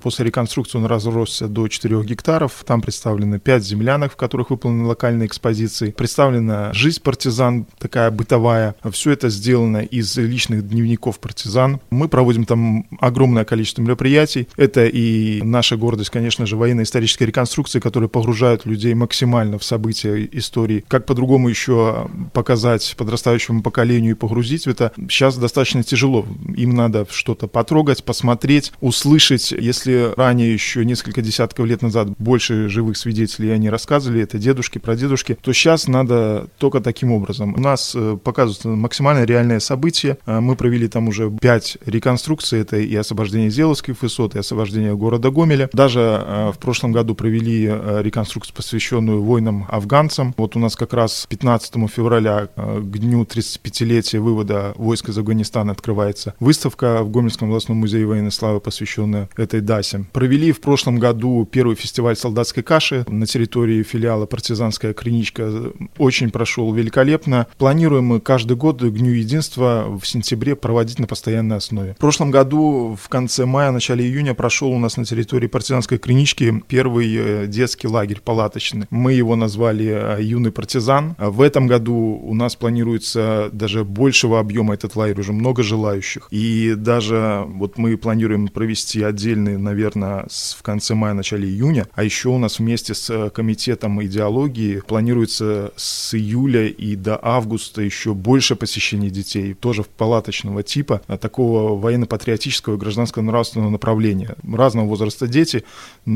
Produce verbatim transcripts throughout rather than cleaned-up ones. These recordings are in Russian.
После реконструкции он разросся до четырёх гектаров. Там представлены пять землянок, в которых выполнены локальные экспозиции. Представлена жизнь партизан, такая бытовая. Все это сделано из личных дневников партизан. Мы проводим там огромное количество мероприятий. Это и наша гордость, конечно же, военно-исторической реконструкции, которые погружают людей максимально в события истории. Как по-другому еще показать подрастающему поколению и погрузить в это, сейчас достаточно тяжело. Им надо что-то потрогать, посмотреть, услышать. Если ранее, еще несколько десятков лет назад, больше живых свидетелей они рассказывали, это дедушки, прадедушки, то сейчас надо только таким образом. У нас показывают максимально реальные события. Мы провели там уже пять реконструкций. Это и освобождение Зеловских высот, и освобождение города Гомеля. Даже в прошлом году провели реконструкцию, посвященную воинам-афганцам. Вот у нас как раз пятнадцатого февраля к дню тридцатипятилетия вывода войск из Афганистана открывается выставка в Гомельском областном музее военной славы, посвященная этой дасе. Провели в прошлом году первый фестиваль солдатской каши на территории филиала «Партизанская криничка». Очень прошел великолепно. Планируем мы каждый год к Дню единства в сентябре проводить на постоянной основе. В прошлом году в конце мая, начале июня прошел у нас на территории «Партизанской кринички» первый детский лагерь палаточный. Мы его назвали «Юный партизан». В этом году у нас планируется даже большего объема этот лагерь, уже много желающих. И даже вот мы планируем провести отдельный, наверное, в конце мая, начале июня. А еще у нас вместе с комитетом идеологии планируется с июля и до августа еще больше посещений детей, тоже палаточного типа, такого военно-патриотического и гражданского нравственного направления. Разного возраста дети,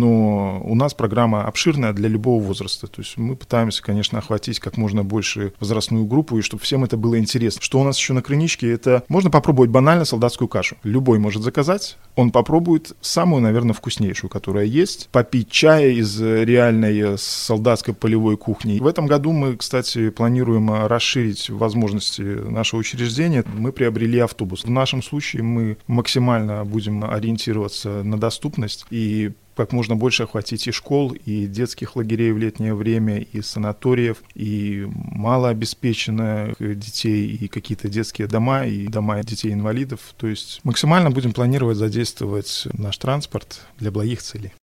но у нас программа обширная для любого возраста. То есть мы пытаемся, конечно, охватить как можно больше возрастную группу, и чтобы всем это было интересно. Что у нас еще на криничке? Это можно попробовать банально солдатскую кашу. Любой может заказать, он попробует самую, наверное, вкуснейшую, которая есть, попить чая из реальной солдатской полевой кухни. В этом году мы, кстати, планируем расширить возможности нашего учреждения. Мы приобрели автобус. В нашем случае мы максимально будем ориентироваться на доступность и как можно больше охватить и школ, и детских лагерей в летнее время, и санаториев, и малообеспеченных детей, и какие-то детские дома, и дома детей-инвалидов. То есть максимально будем планировать задействовать наш транспорт для благих целей.